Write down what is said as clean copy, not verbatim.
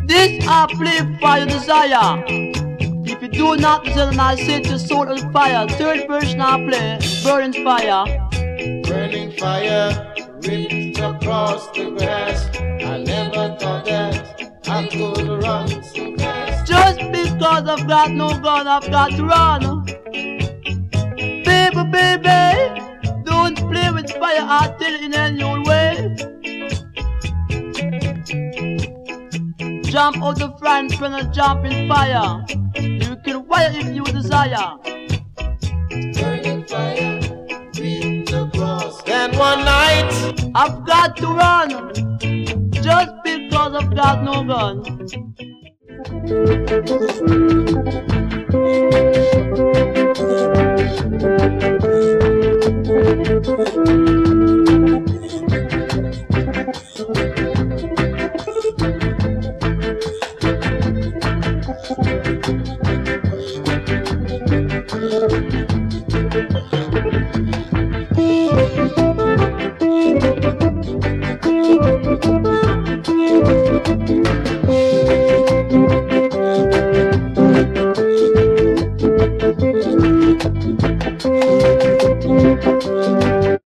This I play for your desire. If you do not then I set your soul on fire. Third version I play, burning fire. Burning fire ripped across the grass. I never thought that I could run so fast. Just because I've got no gun, I've got to run. Baby, baby, don't play with fire, I'll tell you in any old way. Jump out the frying pan and jump in fire. You can wire if you desire. Burning fire ripped across. Then one night I've got to run, just because I've got no gun.